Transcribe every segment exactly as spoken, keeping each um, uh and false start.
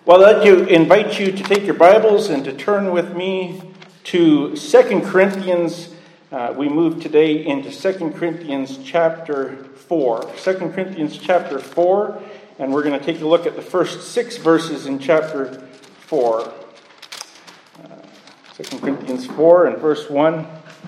Well, I'd like to invite you to take your Bibles and to turn with me to Second Corinthians. Uh, we move today into Second Corinthians chapter four. Second Corinthians chapter four, and we're going to take a look at the first six verses in chapter four. Uh, Second Corinthians four and verse one.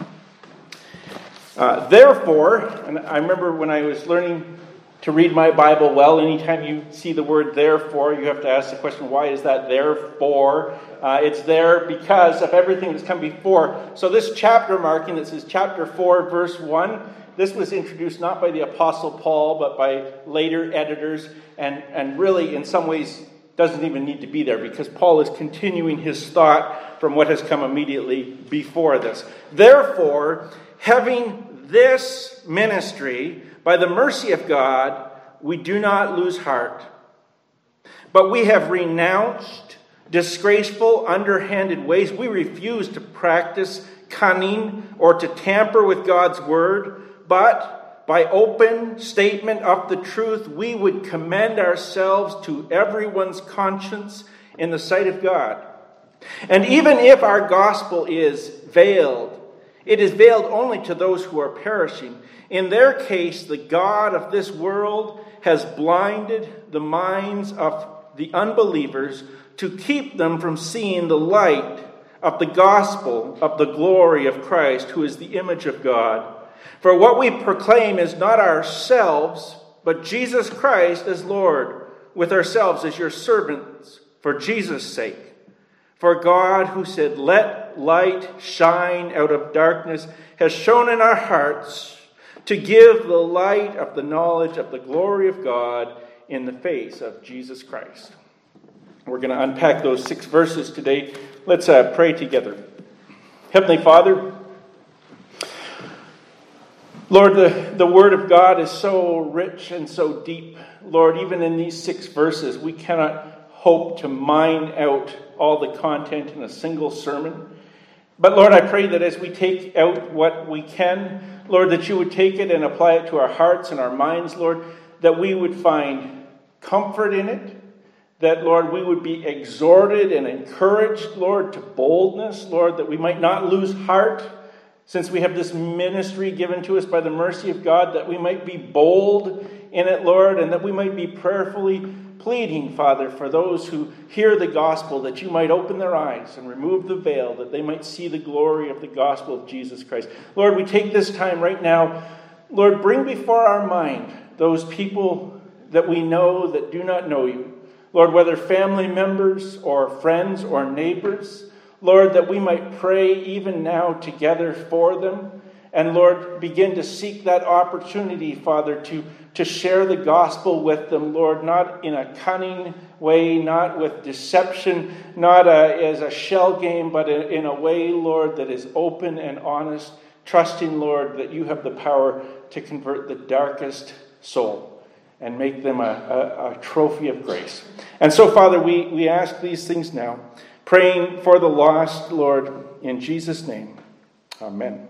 Uh, Therefore, and I remember when I was learning to read my Bible well, anytime you see the word therefore, you have to ask the question, why is that therefore? Uh, it's there because of everything that's come before. So this chapter marking that says chapter four, verse one, this was introduced not by the Apostle Paul, but by later editors, and, and really in some ways doesn't even need to be there because Paul is continuing his thought from what has come immediately before this. Therefore, having this ministry, by the mercy of God, we do not lose heart. But we have renounced disgraceful, underhanded ways. We refuse to practice cunning or to tamper with God's word. But by open statement of the truth, we would commend ourselves to everyone's conscience in the sight of God. And even if our gospel is veiled, it is veiled only to those who are perishing. In their case, the God of this world has blinded the minds of the unbelievers to keep them from seeing the light of the gospel of the glory of Christ, who is the image of God. For what we proclaim is not ourselves, but Jesus Christ as Lord, with ourselves as your servants for Jesus' sake. For God, who said, "Let light shine out of darkness," has shone in our hearts to give the light of the knowledge of the glory of God in the face of Jesus Christ. We're going to unpack those six verses today. Let's uh, pray together. Heavenly Father, Lord, the, the Word of God is so rich and so deep. Lord, even in these six verses, we cannot hope to mine out all the content in a single sermon. But Lord, I pray that as we take out what we can, Lord, that you would take it and apply it to our hearts and our minds, Lord, that we would find comfort in it, that, Lord, we would be exhorted and encouraged, Lord, to boldness, Lord, that we might not lose heart, since we have this ministry given to us by the mercy of God, that we might be bold in it, Lord, and that we might be prayerfully pleading, Father, for those who hear the gospel, that you might open their eyes and remove the veil, that they might see the glory of the gospel of Jesus Christ. Lord, we take this time right now. Lord, bring before our mind those people that we know that do not know you. Lord, whether family members or friends or neighbors, Lord, that we might pray even now together for them. And Lord, begin to seek that opportunity, Father, to, to share the gospel with them, Lord, not in a cunning way, not with deception, not a, as a shell game, but in a way, Lord, that is open and honest, trusting, Lord, that you have the power to convert the darkest soul and make them a, a, a trophy of grace. And so, Father, we, we ask these things now, praying for the lost, Lord, in Jesus' name. Amen.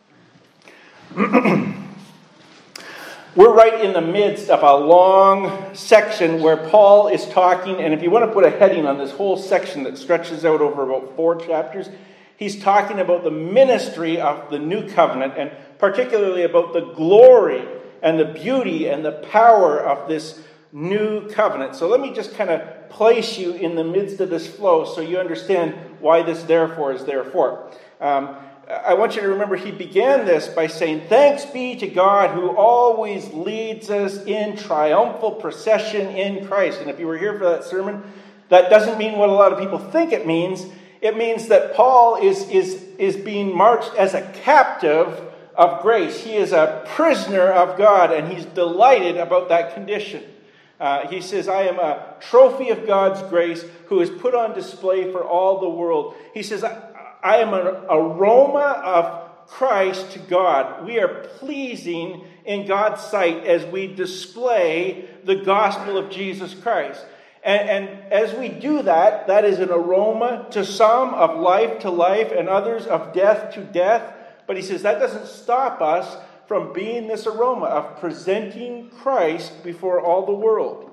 We're right in the midst of a long section where Paul is talking, and if you want to put a heading on this whole section that stretches out over about four chapters, he's talking about the ministry of the new covenant, and particularly about the glory and the beauty and the power of this new covenant. So let me just kind of place you in the midst of this flow so you understand why this therefore is therefore. Um, I want you to remember he began this by saying, "Thanks be to God who always leads us in triumphal procession in Christ." And if you were here for that sermon, that doesn't mean what a lot of people think it means. It means that Paul is, is, is being marched as a captive of grace. He is a prisoner of God, and he's delighted about that condition. Uh, he says, "I am a trophy of God's grace who is put on display for all the world." He says, I, I am an aroma of Christ to God. We are pleasing in God's sight as we display the gospel of Jesus Christ. And, and as we do that, that is an aroma to some of life to life and others of death to death. But he says that doesn't stop us from being this aroma of presenting Christ before all the world.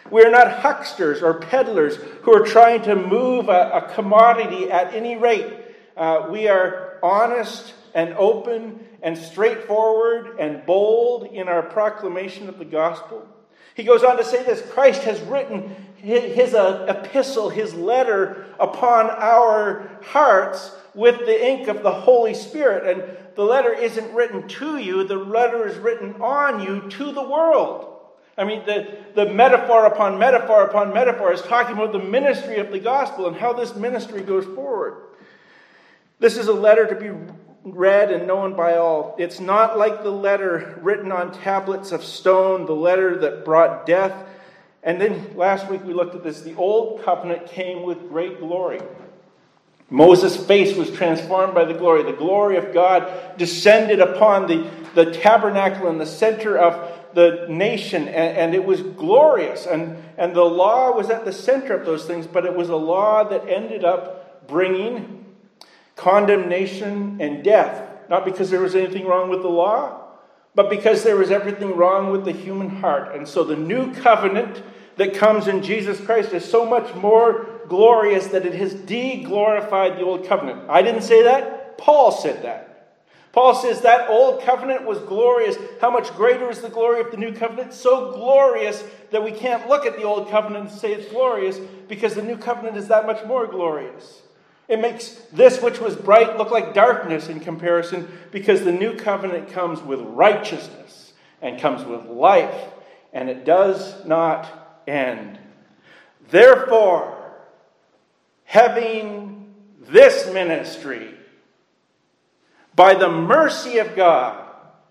We are not hucksters or peddlers who are trying to move a, a commodity at any rate. Uh, we are honest and open and straightforward and bold in our proclamation of the gospel. He goes on to say this: Christ has written his, his uh, epistle, his letter upon our hearts with the ink of the Holy Spirit. And the letter isn't written to you, the letter is written on you to the world. I mean, the, the metaphor upon metaphor upon metaphor is talking about the ministry of the gospel and how this ministry goes forward. This is a letter to be read and known by all. It's not like the letter written on tablets of stone, the letter that brought death. And then last week we looked at this. The old covenant came with great glory. Moses' face was transformed by the glory. The glory of God descended upon the, the tabernacle in the center of the nation, and, and it was glorious. And, and the law was at the center of those things, but it was a law that ended up bringing condemnation and death. Not because there was anything wrong with the law, but because there was everything wrong with the human heart. And so the new covenant that comes in Jesus Christ is so much more glorious that it has de-glorified the old covenant. I didn't say that. Paul said that. Paul says that old covenant was glorious. How much greater is the glory of the new covenant? So glorious that we can't look at the old covenant and say it's glorious, because the new covenant is that much more glorious. It makes this which was bright look like darkness in comparison, because the new covenant comes with righteousness and comes with life, and it does not end. Therefore, having this ministry, by the mercy of God,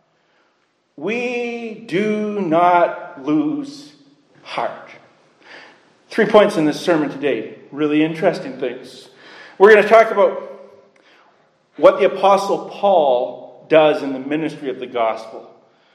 we do not lose heart. Three points in this sermon today. Really interesting things. We're going to talk about what the Apostle Paul does in the ministry of the gospel,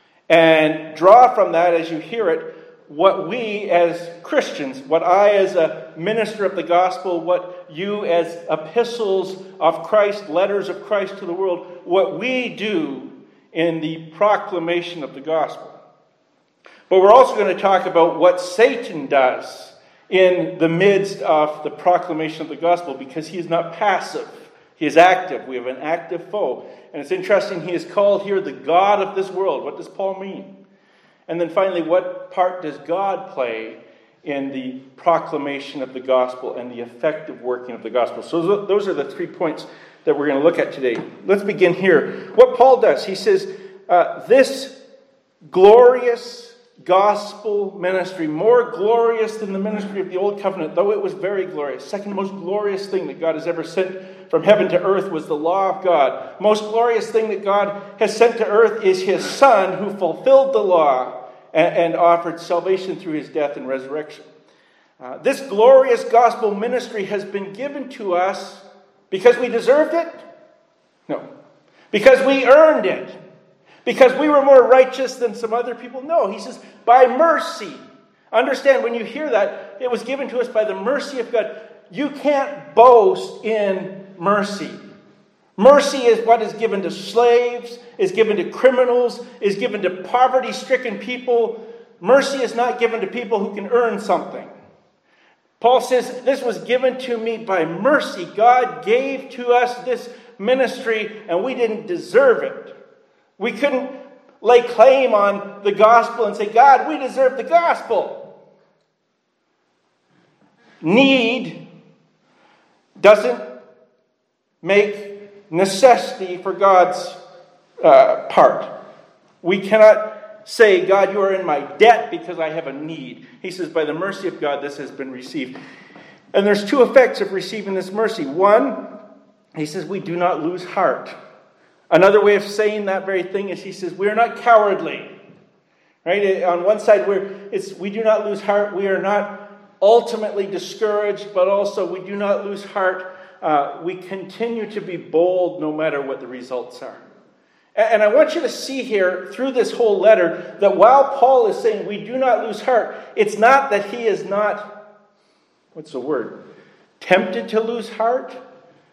and draw from that, as you hear it, what we as Christians, what I as a minister of the gospel, what you as epistles of Christ, letters of Christ to the world, what we do in the proclamation of the gospel. But we're also going to talk about what Satan does in the midst of the proclamation of the gospel, because he is not passive. He is active. We have an active foe. And it's interesting, he is called here the God of this world. What does Paul mean? And then finally, what part does God play in the proclamation of the gospel and the effective working of the gospel? So those are the three points that we're going to look at today. Let's begin here. What Paul does, he says, uh, this glorious gospel ministry, more glorious than the ministry of the old covenant, though it was very glorious. Second most glorious thing that God has ever sent from heaven to earth was the law of God. Most glorious thing that God has sent to earth is his Son, who fulfilled the law and, and offered salvation through his death and resurrection. Uh, this glorious gospel ministry has been given to us because we deserved it? No. Because we earned it? Because we were more righteous than some other people? No. He says, by mercy. Understand, when you hear that, it was given to us by the mercy of God. You can't boast in mercy. Mercy is what is given to slaves, is given to criminals, is given to poverty-stricken people. Mercy is not given to people who can earn something. Paul says, this was given to me by mercy. God gave to us this ministry, and we didn't deserve it. We couldn't lay claim on the gospel and say, God, we deserve the gospel. Need doesn't make necessity for God's uh, part. We cannot say, God, you are in my debt because I have a need. He says, by the mercy of God, this has been received. And there's two effects of receiving this mercy. One, he says, we do not lose heart. Another way of saying that very thing is, he says, we are not cowardly. Right? On one side, we're, it's, we do not lose heart. We are not ultimately discouraged, but also we do not lose heart. Uh, we continue to be bold no matter what the results are. And, and I want you to see here through this whole letter that while Paul is saying we do not lose heart, it's not that he is not, what's the word, tempted to lose heart.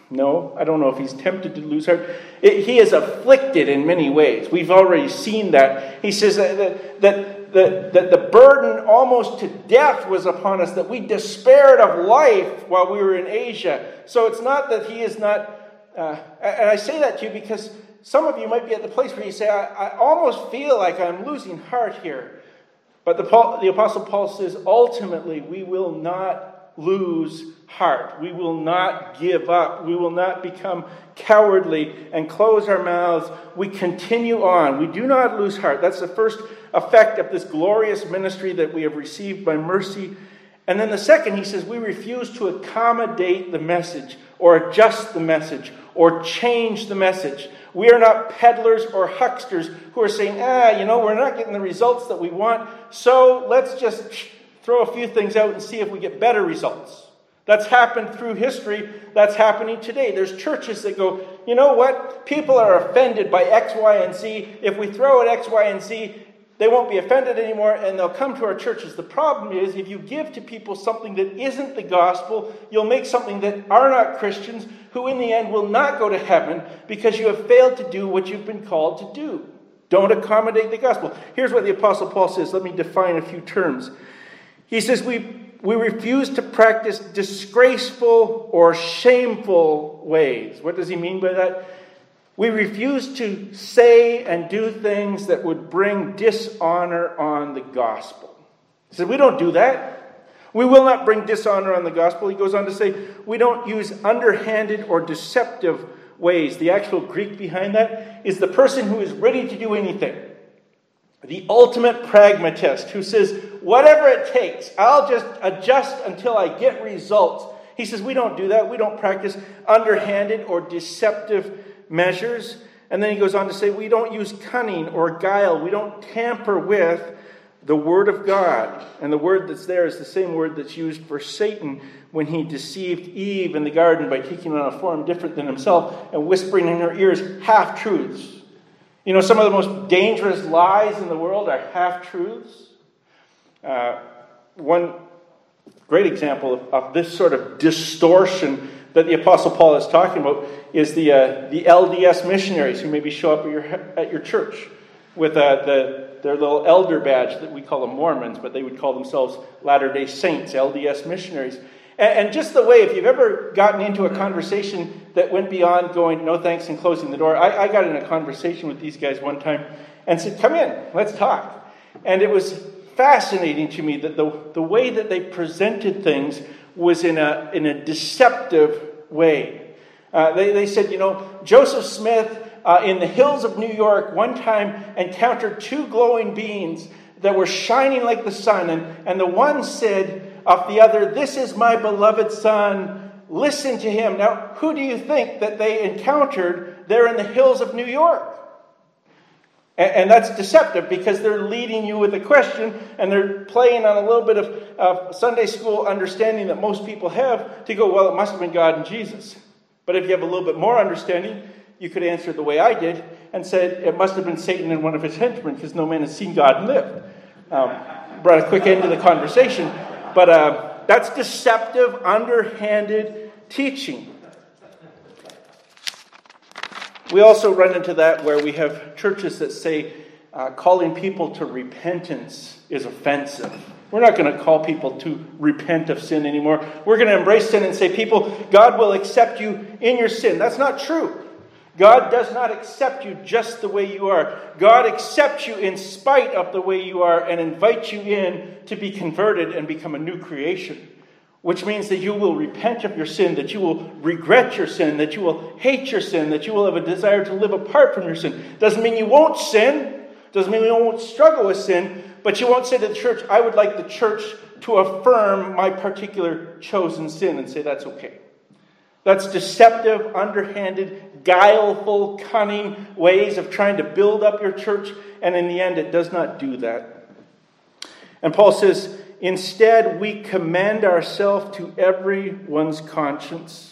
No, I don't know if he's tempted to lose heart. It, he is afflicted in many ways. We've already seen that. He says that, that, that, that, that the burden almost to death was upon us, that we despaired of life while we were in Asia. So it's not that he is not... Uh, and I say that to you because some of you might be at the place where you say, I, I almost feel like I'm losing heart here. But the, Paul, the Apostle Paul says, ultimately, we will not lose heart. We will not give up. We will not become cowardly and close our mouths. We continue on. We do not lose heart. That's the first effect of this glorious ministry that we have received by mercy. And then the second, he says, we refuse to accommodate the message or adjust the message or change the message. We are not peddlers or hucksters who are saying, ah, you know, we're not getting the results that we want, so let's just throw a few things out and see if we get better results. That's happened through history. That's happening today. There's churches that go, you know what? People are offended by X, Y, and Z. If we throw at X, Y, and Z, they won't be offended anymore, and they'll come to our churches. The problem is, if you give to people something that isn't the gospel, you'll make something that are not Christians, who in the end will not go to heaven because you have failed to do what you've been called to do. Don't accommodate the gospel. Here's what the Apostle Paul says. Let me define a few terms. He says, we, we refuse to practice disgraceful or shameful ways. What does he mean by that? We refuse to say and do things that would bring dishonor on the gospel. He said, we don't do that. We will not bring dishonor on the gospel. He goes on to say, we don't use underhanded or deceptive ways. The actual Greek behind that is the person who is ready to do anything. The ultimate pragmatist who says, whatever it takes, I'll just adjust until I get results. He says, we don't do that. We don't practice underhanded or deceptive measures. And then he goes on to say, we don't use cunning or guile. We don't tamper with the word of God. And the word that's there is the same word that's used for Satan when he deceived Eve in the garden by taking on a form different than himself and whispering in her ears half-truths. You know, some of the most dangerous lies in the world are half-truths. Uh, one great example of, of this sort of distortion that the Apostle Paul is talking about is the uh, the L D S missionaries who maybe show up at your at your church with uh, the their little elder badge that we call them Mormons, but they would call themselves Latter-day Saints, L D S missionaries. And, and just the way, if you've ever gotten into a conversation that went beyond going, no thanks, and closing the door. I, I got in a conversation with these guys one time and said, come in, let's talk. And it was fascinating to me that the, the way that they presented things was in a in a deceptive way. Uh, they, they said, you know, Joseph Smith uh, in the hills of New York one time encountered two glowing beings that were shining like the sun. And, and the one said of the other, this is my beloved son, listen to him. Now, who do you think that they encountered there in the hills of New York? And that's deceptive because they're leading you with a question and they're playing on a little bit of uh, Sunday school understanding that most people have to go, well, it must have been God and Jesus. But if you have a little bit more understanding, you could answer the way I did and said it must have been Satan and one of his henchmen because no man has seen God and lived. Um, brought a quick end to the conversation. But uh, that's deceptive, underhanded teaching. We also run into that where we have churches that say uh, calling people to repentance is offensive. We're not going to call people to repent of sin anymore. We're going to embrace sin and say, people, God will accept you in your sin. That's not true. God does not accept you just the way you are. God accepts you in spite of the way you are and invites you in to be converted and become a new creation. Which means that you will repent of your sin, that you will regret your sin, that you will hate your sin, that you will have a desire to live apart from your sin. Doesn't mean you won't sin. Doesn't mean you won't struggle with sin. But you won't say to the church, I would like the church to affirm my particular chosen sin and say that's okay. That's deceptive, underhanded, guileful, cunning ways of trying to build up your church. And in the end, it does not do that. And Paul says, instead, we commend ourselves to everyone's conscience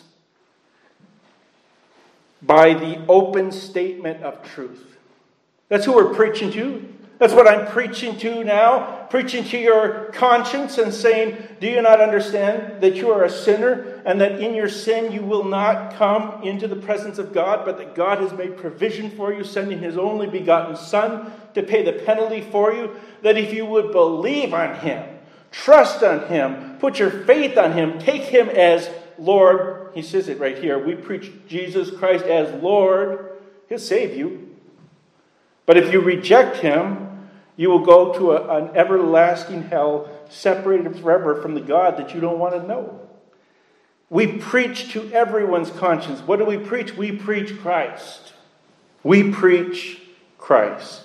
by the open statement of truth. That's who we're preaching to. That's what I'm preaching to now preaching to your conscience and saying, do you not understand that you are a sinner and that in your sin you will not come into the presence of God, but that God has made provision for you, sending his only begotten Son to pay the penalty for you, that if you would believe on him, trust on him, put your faith on him, take him as Lord. He says it right here. We preach Jesus Christ as Lord. He'll save you. But if you reject him, you will go to a, an everlasting hell, separated forever from the God that you don't want to know. We preach to everyone's conscience. What do we preach? We preach Christ. We preach Christ.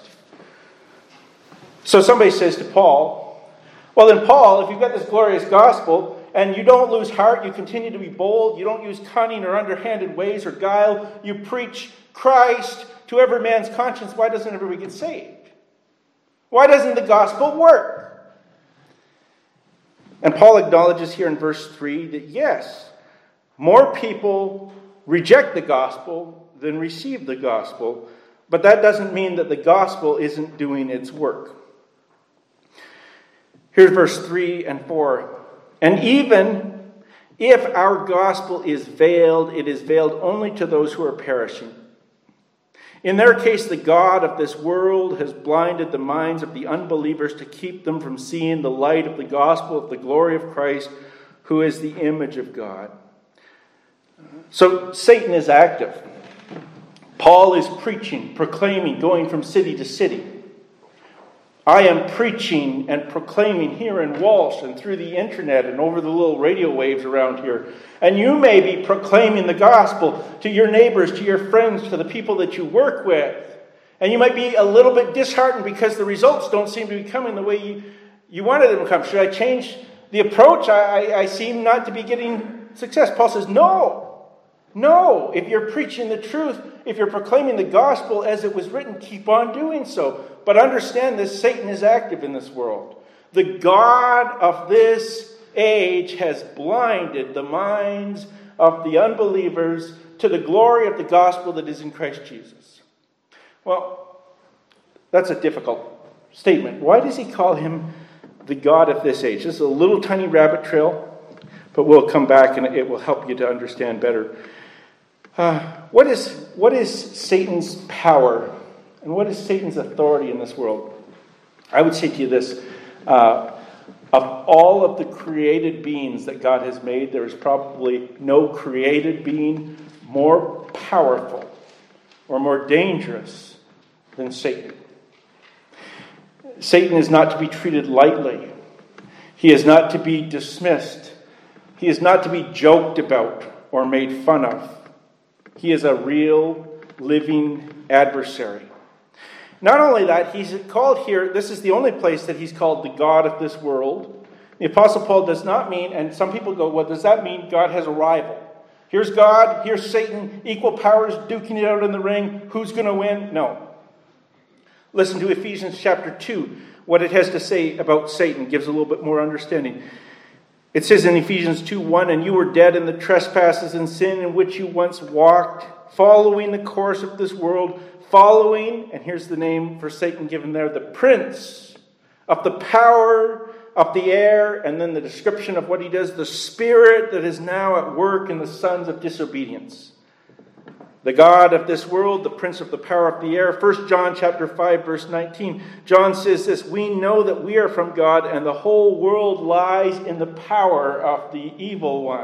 So somebody says to Paul, well then Paul, if you've got this glorious gospel and you don't lose heart, you continue to be bold, you don't use cunning or underhanded ways or guile, you preach Christ to every man's conscience, why doesn't everybody get saved? Why doesn't the gospel work? And Paul acknowledges here in verse three that yes, more people reject the gospel than receive the gospel, but that doesn't mean that the gospel isn't doing its work. Here's verse three and four. And even if our gospel is veiled, it is veiled only to those who are perishing. In their case, the God of this world has blinded the minds of the unbelievers to keep them from seeing the light of the gospel of the glory of Christ, who is the image of God. So Satan is active. Paul is preaching, proclaiming, going from city to city. I am preaching and proclaiming here in Walsh and through the internet and over the little radio waves around here. And you may be proclaiming the gospel to your neighbors, to your friends, to the people that you work with. And you might be a little bit disheartened because the results don't seem to be coming the way you, you wanted them to come. Should I change the approach? I, I, I seem not to be getting success. Paul says, no. No, if you're preaching the truth, if you're proclaiming the gospel as it was written, keep on doing so. But understand this, Satan is active in this world. The God of this age has blinded the minds of the unbelievers to the glory of the gospel that is in Christ Jesus. Well, that's a difficult statement. Why does he call him the God of this age? This is a little tiny rabbit trail, but we'll come back and it will help you to understand better. Uh, what is what is Satan's power and what is Satan's authority in this world? I would say to you this. Uh, of all of the created beings that God has made, there is probably no created being more powerful or more dangerous than Satan. Satan is not to be treated lightly. He is not to be dismissed. He is not to be joked about or made fun of. He is a real, living adversary. Not only that, he's called here, this is the only place that he's called the God of this world. The Apostle Paul does not mean, and some people go, well, does that mean God has a rival? Here's God, here's Satan, equal powers duking it out in the ring. Who's going to win? No. Listen to Ephesians chapter two. What it has to say about Satan gives a little bit more understanding. It says in Ephesians two one, and you were dead in the trespasses and sin in which you once walked, following the course of this world, following, and here's the name for Satan given there, the prince of the power of the air, and then the description of what he does, the spirit that is now at work in the sons of disobedience. The God of this world, the prince of the power of the air. First John chapter five, verse nineteen. John says this, we know that we are from God, and the whole world lies in the power of the evil one.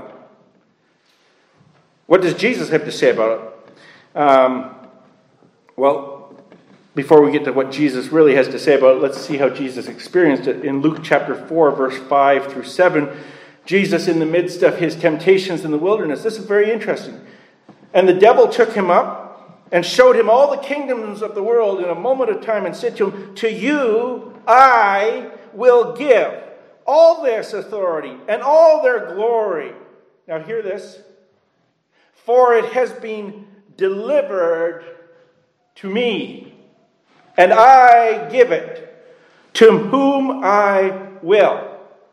What does Jesus have to say about it? Um, well, before we get to what Jesus really has to say about it, let's see how Jesus experienced it. In Luke chapter four, verse five through seven, Jesus in the midst of his temptations in the wilderness. This is very interesting. And the devil took him up and showed him all the kingdoms of the world in a moment of time and said to him, to you I will give all this authority and all their glory. Now hear this. For it has been delivered to me, and I give it to whom I will.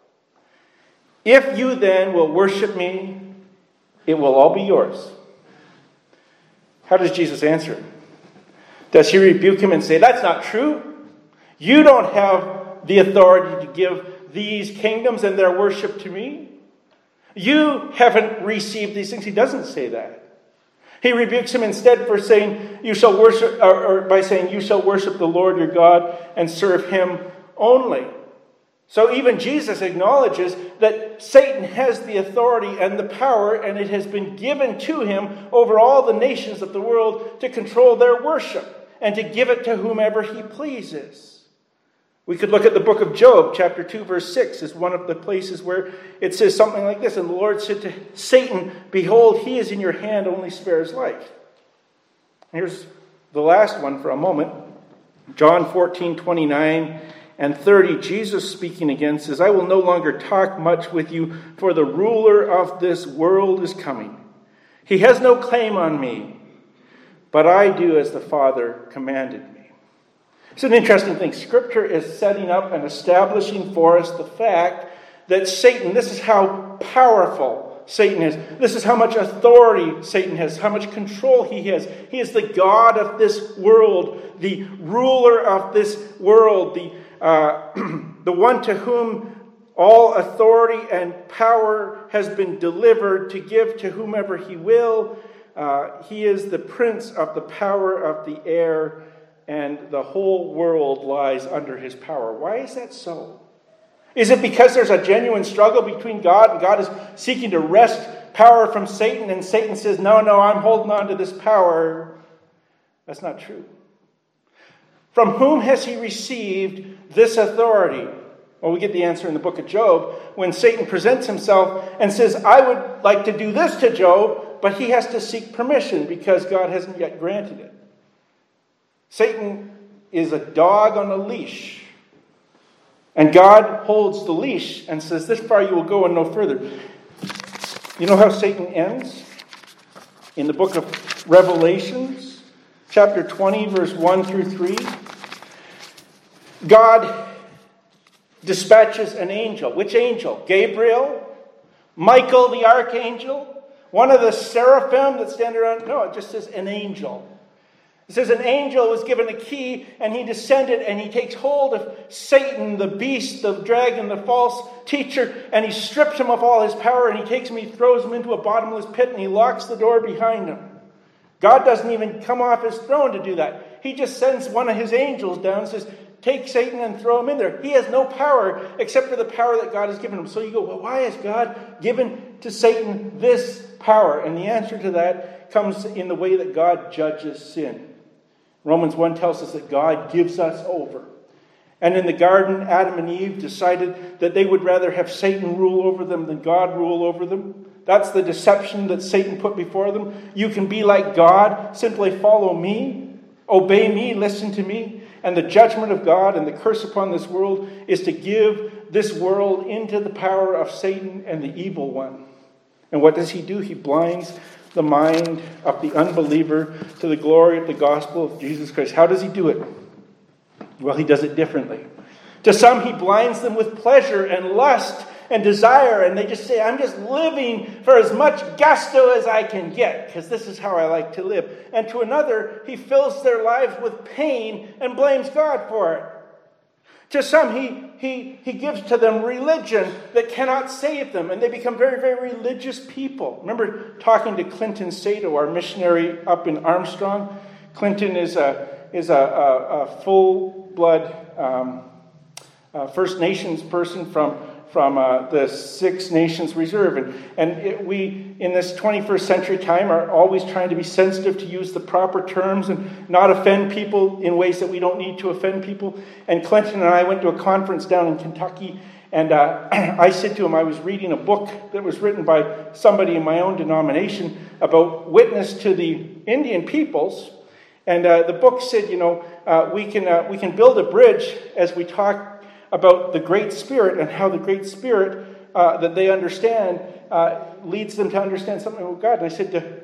If you then will worship me, it will all be yours. How does Jesus answer? Does he rebuke him and say, that's not true? You don't have the authority to give these kingdoms and their worship to me? You haven't received these things. He doesn't say that. He rebukes him instead for saying, "You shall worship," or, or by saying, "You shall worship the Lord your God and serve him only." So even Jesus acknowledges that Satan has the authority and the power, and it has been given to him over all the nations of the world to control their worship and to give it to whomever he pleases. We could look at the book of Job, chapter two, verse six, is one of the places where it says something like this. "And the Lord said to Satan, Behold, he is in your hand, only spare his life." Here's the last one for a moment. John fourteen, twenty-nine and thirty, Jesus speaking again says, "I will no longer talk much with you, for the ruler of this world is coming. He has no claim on me, but I do as the Father commanded me." It's an interesting thing. Scripture is setting up and establishing for us the fact that Satan, this is how powerful Satan is. This is how much authority Satan has, how much control he has. He is the God of this world, the ruler of this world, the, uh, the one to whom all authority and power has been delivered to give to whomever he will. Uh, he is the prince of the power of the air, and the whole world lies under his power. Why is that so? Is it because there's a genuine struggle between God and God is seeking to wrest power from Satan, and Satan says, "No, no, I'm holding on to this power"? That's not true. From whom has he received this authority? Well, we get the answer in the book of Job when Satan presents himself and says, "I would like to do this to Job," but he has to seek permission because God hasn't yet granted it. Satan is a dog on a leash. And God holds the leash and says, "This far you will go and no further." You know how Satan ends? In the book of Revelations, chapter twenty, verse one through three. God dispatches an angel. Which angel? Gabriel? Michael the archangel? One of the seraphim that stand around? No, it just says an angel. It says an angel was given a key, and he descended and he takes hold of Satan, the beast, the dragon, the false teacher, and he strips him of all his power, and he takes him, he throws him into a bottomless pit, and he locks the door behind him. God doesn't even come off his throne to do that. He just sends one of his angels down and says, "Take Satan and throw him in there." He has no power except for the power that God has given him. So you go, well, why has God given to Satan this power? And the answer to that comes in the way that God judges sin. Romans one tells us that God gives us over. And in the garden, Adam and Eve decided that they would rather have Satan rule over them than God rule over them. That's the deception that Satan put before them. You can be like God, simply follow me, obey me, listen to me. And the judgment of God and the curse upon this world is to give this world into the power of Satan and the evil one. And what does he do? He blinds the mind of the unbeliever to the glory of the gospel of Jesus Christ. How does he do it? Well, he does it differently. To some, he blinds them with pleasure and lust and desire, and they just say, "I'm just living for as much gusto as I can get, because this is how I like to live." And to another, he fills their lives with pain and blames God for it. To some, he, he, he gives to them religion that cannot save them, and they become very, very religious people. Remember talking to Clinton Sato, our missionary up in Armstrong? Clinton is a, is a, a, a full-blood um, uh, First Nations person from from uh, the Six Nations Reserve. And, and it, we, in this twenty-first century time, are always trying to be sensitive to use the proper terms and not offend people in ways that we don't need to offend people. And Clinton and I went to a conference down in Kentucky, and uh, I said to him, I was reading a book that was written by somebody in my own denomination about witness to the Indian peoples. And uh, the book said, you know, uh, we can uh, we can build a bridge as we talk about the Great Spirit and how the Great Spirit uh, that they understand uh, leads them to understand something about God. And I said to,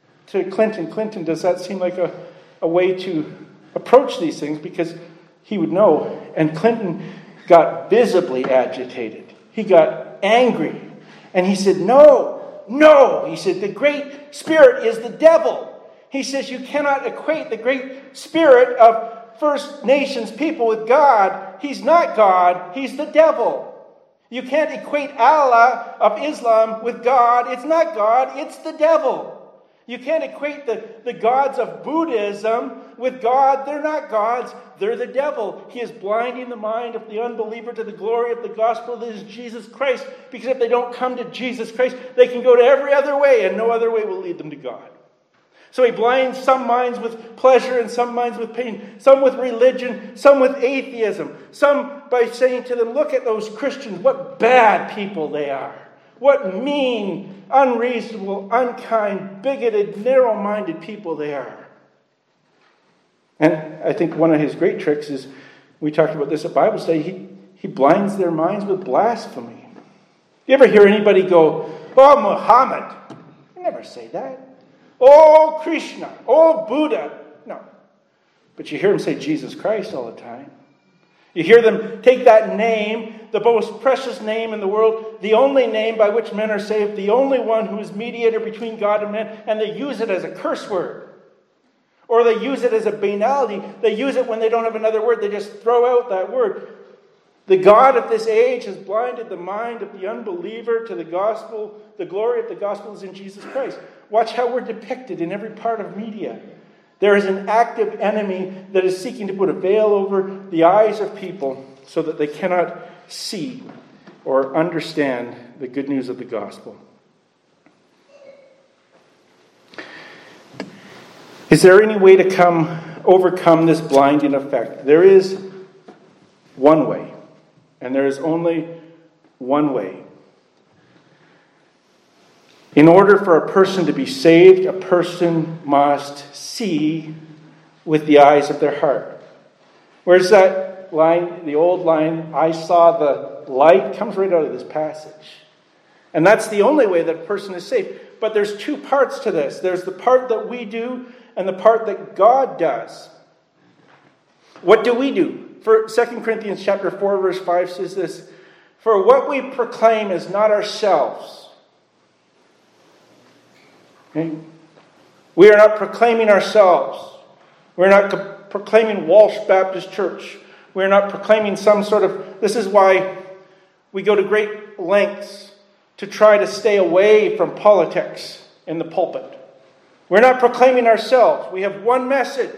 to Clinton, Clinton, does that seem like a, a way to approach these things? Because he would know. And Clinton got visibly agitated. He got angry. And he said, no, no. He said, the Great Spirit is the devil. He says you cannot equate the Great Spirit of First Nations people with God, he's not God, he's the devil. You can't equate Allah of Islam with God. It's not God, it's the devil. You can't equate the, the gods of Buddhism with God. They're not gods, they're the devil. He is blinding the mind of the unbeliever to the glory of the gospel that is Jesus Christ. Because if they don't come to Jesus Christ, they can go to every other way, and no other way will lead them to God. So he blinds some minds with pleasure and some minds with pain, some with religion, some with atheism, some by saying to them, look at those Christians, what bad people they are. What mean, unreasonable, unkind, bigoted, narrow-minded people they are. And I think one of his great tricks is, we talked about this at Bible study, he, he blinds their minds with blasphemy. You ever hear anybody go, oh, Muhammad? You never say that. Oh, Krishna. Oh, Buddha. No. But you hear them say Jesus Christ all the time. You hear them take that name, the most precious name in the world, the only name by which men are saved, the only one who is mediator between God and man, and they use it as a curse word. Or they use it as a banality. They use it when they don't have another word. They just throw out that word. The God of this age has blinded the mind of the unbeliever to the gospel. The glory of the gospel is in Jesus Christ. Watch how we're depicted in every part of media. There is an active enemy that is seeking to put a veil over the eyes of people so that they cannot see or understand the good news of the gospel. Is there any way to come overcome this blinding effect? There is one way, and there is only one way. In order for a person to be saved, a person must see with the eyes of their heart. Where's that line, the old line, I saw the light, comes right out of this passage. And that's the only way that a person is saved. But there's two parts to this. There's the part that we do and the part that God does. What do we do? For Second Corinthians chapter four, verse five says this, for what we proclaim is not ourselves. Okay? We are not proclaiming ourselves. We're not co- proclaiming Walsh Baptist Church. We're not proclaiming some sort of... This is why we go to great lengths to try to stay away from politics in the pulpit. We're not proclaiming ourselves. We have one message.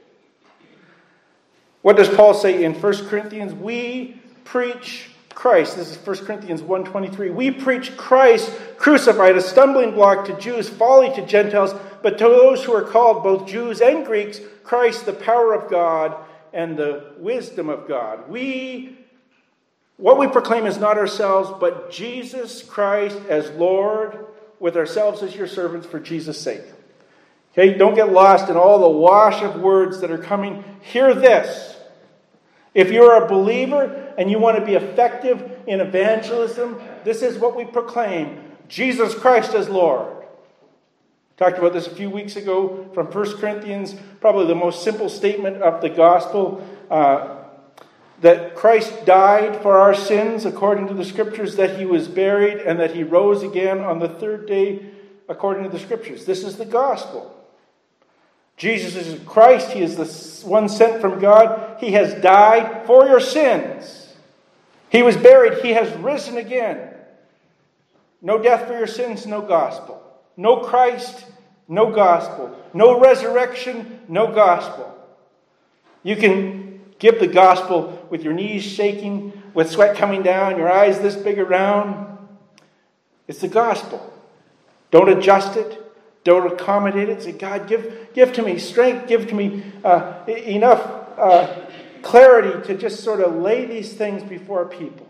What does Paul say in First Corinthians? We preach Christ. This is First Corinthians one twenty-three. We preach Christ crucified, a stumbling block to Jews, folly to Gentiles, but to those who are called, both Jews and Greeks, Christ, the power of God and the wisdom of God. We, what we proclaim is not ourselves, but Jesus Christ as Lord, with ourselves as your servants for Jesus' sake. Okay, don't get lost in all the wash of words that are coming. Hear this. If you're a believer and you want to be effective in evangelism, this is what we proclaim. Jesus Christ as Lord. Talked about this a few weeks ago from First Corinthians, probably the most simple statement of the gospel, uh, that Christ died for our sins according to the scriptures, that he was buried, and that he rose again on the third day according to the scriptures. This is the gospel. Jesus is Christ. He is the one sent from God. He has died for your sins. He was buried. He has risen again. No death for your sins, no gospel. No Christ, no gospel. No resurrection, no gospel. You can give the gospel with your knees shaking, with sweat coming down, your eyes this big around. It's the gospel. Don't adjust it. Don't accommodate it. Say, God, give, give to me strength. Give to me uh, enough uh, clarity to just sort of lay these things before people.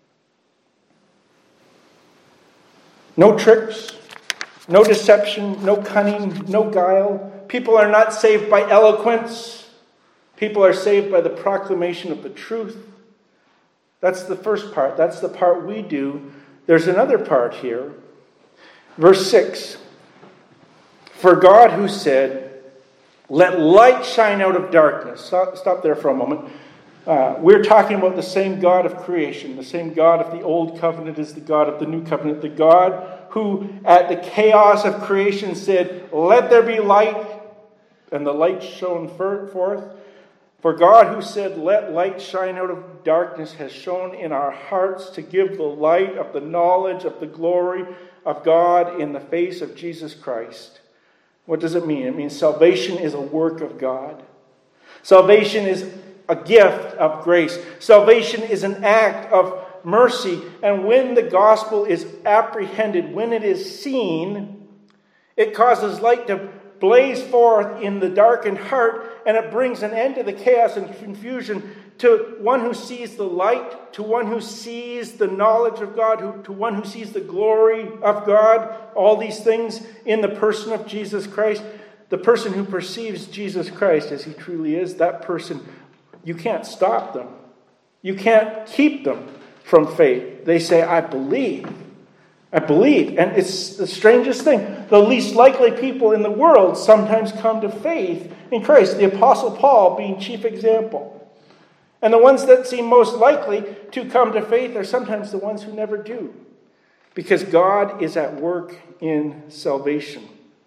No tricks. No deception. No cunning. No guile. People are not saved by eloquence. People are saved by the proclamation of the truth. That's the first part. That's the part we do. There's another part here. Verse six. For God who said, let light shine out of darkness. Stop, stop there for a moment. Uh, we're talking about the same God of creation. The same God of the old covenant is the God of the new covenant. The God who at the chaos of creation said, let there be light. And the light shone forth. For God, who said, "Let light shine out of darkness," has shone in our hearts to give the light of the knowledge of the glory of God in the face of Jesus Christ. What does it mean? It means salvation is a work of God. Salvation is a gift of grace. Salvation is an act of mercy. And when the gospel is apprehended, when it is seen, it causes light to blaze forth in the darkened heart, and it brings an end to the chaos and confusion to one who sees the light, to one who sees the knowledge of God, who, to one who sees the glory of God, all these things in the person of Jesus Christ. The person who perceives Jesus Christ as he truly is, that person, you can't stop them. You can't keep them from faith. They say, "I believe. I believe." And it's the strangest thing. The least likely people in the world sometimes come to faith in Christ. The Apostle Paul being chief example. And the ones that seem most likely to come to faith are sometimes the ones who never do. Because God is at work in salvation.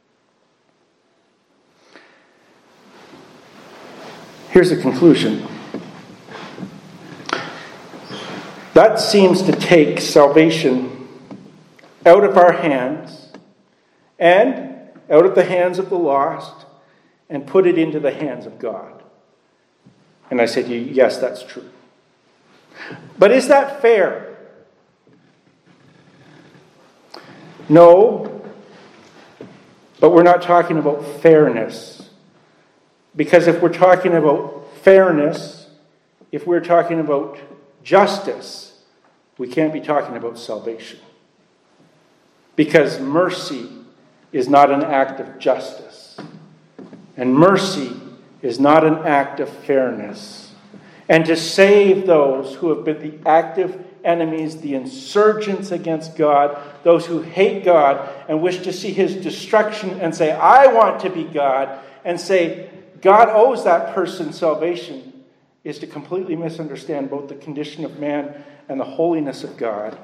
Here's the conclusion. That seems to take salvation out of our hands and out of the hands of the lost and put it into the hands of God. And I said to you, yes, that's true. But is that fair? No, but we're not talking about fairness. Because if we're talking about fairness, if we're talking about justice, we can't be talking about salvation. Because mercy is not an act of justice. And mercy is not an act of fairness. And to save those who have been the active enemies, the insurgents against God, those who hate God and wish to see his destruction and say, "I want to be God," and say, God owes that person salvation, is to completely misunderstand both the condition of man and the holiness of God.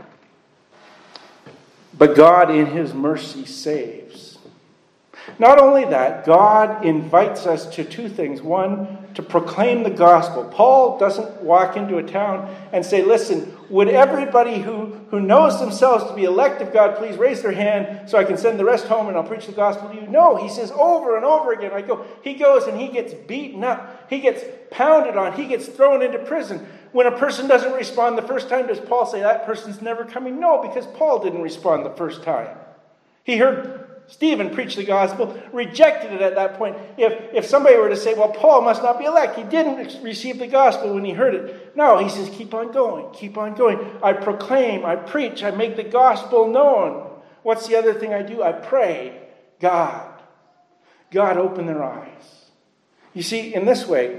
But God, in his mercy, saves. Not only that, God invites us to two things. One, to proclaim the gospel. Paul doesn't walk into a town and say, "Listen, would everybody who, who knows themselves to be elect of God please raise their hand so I can send the rest home and I'll preach the gospel to you?" No, he says over and over again, I go. He goes and he gets beaten up. He gets pounded on. He gets thrown into prison. When a person doesn't respond the first time, does Paul say that person's never coming? No, because Paul didn't respond the first time. He heard Stephen preached the gospel, rejected it at that point. If, if somebody were to say, "Well, Paul must not be elect. He didn't receive the gospel when he heard it." No, he says, keep on going, keep on going. I proclaim, I preach, I make the gospel known. What's the other thing I do? I pray. God. God, open their eyes. You see, in this way,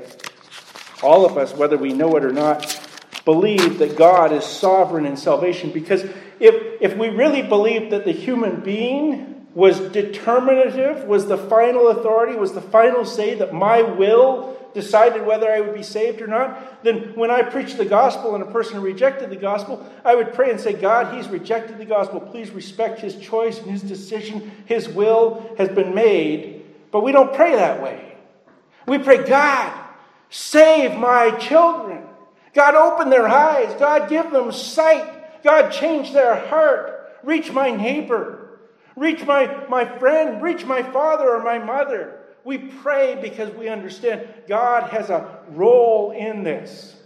all of us, whether we know it or not, believe that God is sovereign in salvation. Because if, if we really believed that the human being was determinative, was the final authority, was the final say, that my will decided whether I would be saved or not, then when I preached the gospel and a person rejected the gospel, I would pray and say, "God, he's rejected the gospel. Please respect his choice and his decision. His will has been made." But we don't pray that way. We pray, "God, save my children. God, open their eyes. God, give them sight. God, change their heart. Reach my neighbor. Reach my, my friend, reach my father or my mother." We pray because we understand God has a role in this.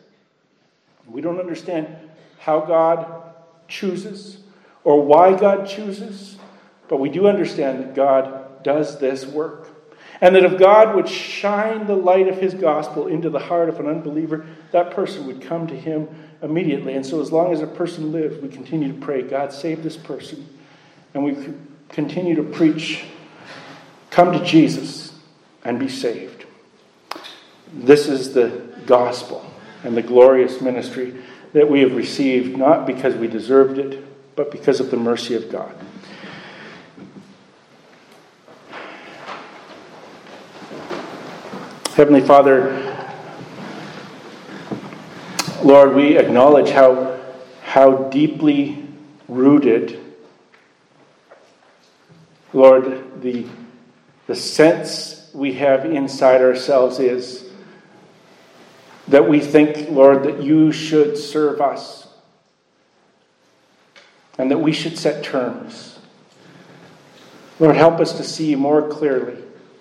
We don't understand how God chooses or why God chooses, but we do understand that God does this work. And that if God would shine the light of his gospel into the heart of an unbeliever, that person would come to him immediately. And so as long as a person lives, we continue to pray, "God, save this person." And we continue to preach, "Come to Jesus and be saved." This is the gospel and the glorious ministry that we have received, not because we deserved it, but because of the mercy of God. Heavenly Father, Lord, we acknowledge how, how deeply rooted, Lord, the, the sense we have inside ourselves is that we think, Lord, that you should serve us and that we should set terms. Lord, help us to see more clearly,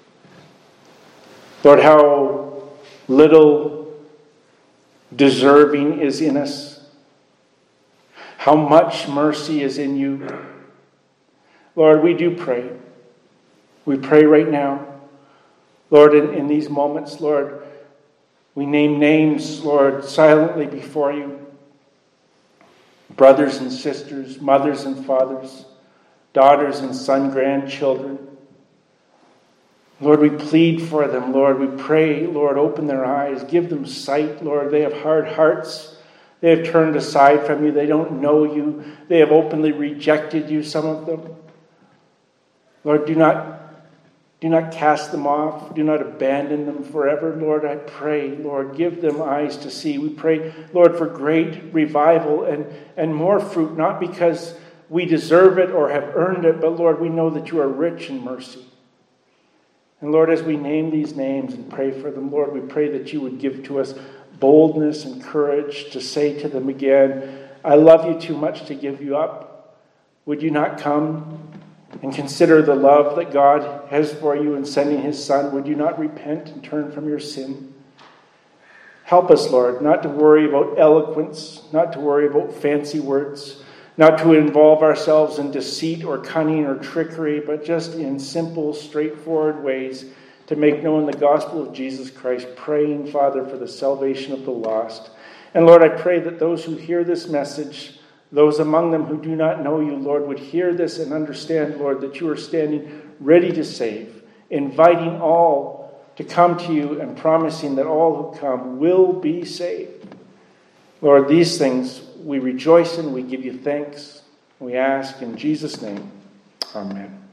Lord, how little deserving is in us, how much mercy is in you. Lord, we do pray. We pray right now. Lord, in, in these moments, Lord, we name names, Lord, silently before you. Brothers and sisters, mothers and fathers, daughters and son, grandchildren. Lord, we plead for them, Lord. We pray, Lord, open their eyes, give them sight, Lord. They have hard hearts. They have turned aside from you. They don't know you. They have openly rejected you, some of them. Lord, do not, do not cast them off. Do not abandon them forever. Lord, I pray, Lord, give them eyes to see. We pray, Lord, for great revival and, and more fruit, not because we deserve it or have earned it, but Lord, we know that you are rich in mercy. And Lord, as we name these names and pray for them, Lord, we pray that you would give to us boldness and courage to say to them again, I love you too much to give you up. Would you not come and consider the love that God has for you in sending his Son? Would you not repent and turn from your sin? Help us, Lord, not to worry about eloquence, not to worry about fancy words, not to involve ourselves in deceit or cunning or trickery, but just in simple, straightforward ways to make known the gospel of Jesus Christ, praying, Father, for the salvation of the lost. And Lord, I pray that those who hear this message, those among them who do not know you, Lord, would hear this and understand, Lord, that you are standing ready to save, inviting all to come to you and promising that all who come will be saved. Lord, these things we rejoice in, we give you thanks, we ask in Jesus' name. Amen.